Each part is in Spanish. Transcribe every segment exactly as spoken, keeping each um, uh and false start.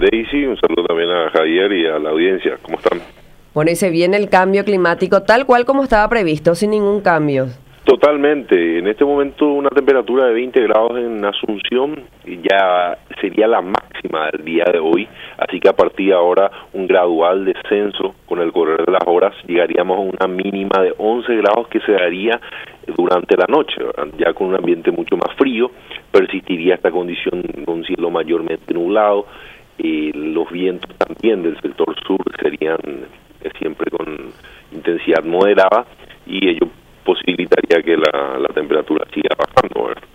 Daisy, un saludo también a Javier y a la audiencia. ¿Cómo están? Bueno, y se viene el cambio climático tal cual como estaba previsto, sin ningún cambio. Totalmente. En este momento una temperatura de veinte grados en Asunción ya sería la máxima del día de hoy, así que a partir de ahora un gradual descenso con el correr de las horas, llegaríamos a una mínima de once grados que se daría durante la noche, ¿verdad? Ya con un ambiente mucho más frío, persistiría esta condición con un cielo mayormente nublado, eh, los vientos también del sector sur serían eh, siempre con intensidad moderada y ello posibilitaría que la, la temperatura siga bajando, ¿verdad?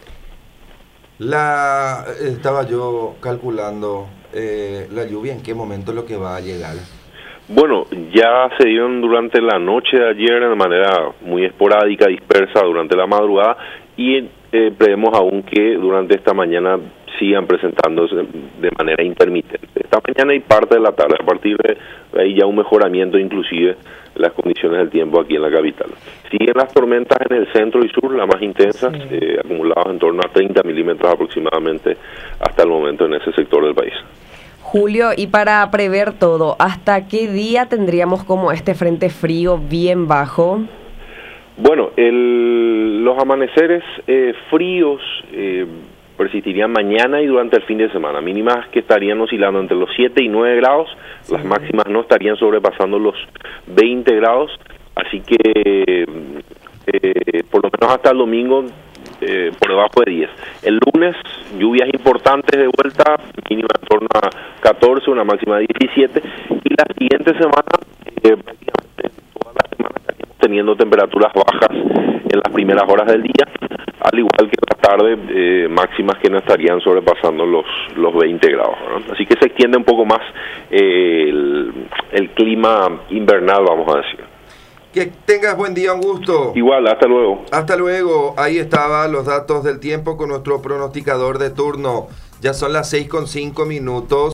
La, estaba yo calculando eh, la lluvia, ¿en qué momento es lo que va a llegar? Bueno, ya se dieron durante la noche de ayer de manera muy esporádica, dispersa durante la madrugada y eh, prevemos aún que durante esta mañana sigan presentándose de manera intermitente. Esta mañana y parte de la tarde, a partir de ahí ya un mejoramiento inclusive las condiciones del tiempo aquí en la capital. Siguen las tormentas en el centro y sur, las más intensas, sí. eh, acumuladas en torno a treinta milímetros aproximadamente hasta el momento en ese sector del país. Julio, y para prever todo, ¿hasta qué día tendríamos como este frente frío bien bajo? Bueno, el, los amaneceres eh, fríos eh, persistirían mañana y durante el fin de semana, mínimas que estarían oscilando entre los siete y nueve grados, sí. Las máximas no estarían sobrepasando los veinte grados, así que eh, por lo menos hasta el domingo eh, por debajo de diez. El lunes lluvias importantes de vuelta, mínima en torno a catorce, una máxima de diecisiete, y la siguiente semana eh, prácticamente toda la semana estaríamos teniendo temperaturas bajas en las primeras horas del día, al igual que en la tarde, eh, máximas que no estarían sobrepasando los los veinte grados, ¿no? Así que se extiende un poco más eh, el, el clima invernal, vamos a decir. Que tengas buen día, un gusto. Igual, hasta luego. Hasta luego. Ahí estaban los datos del tiempo con nuestro pronosticador de turno. Ya son las seis con cinco minutos.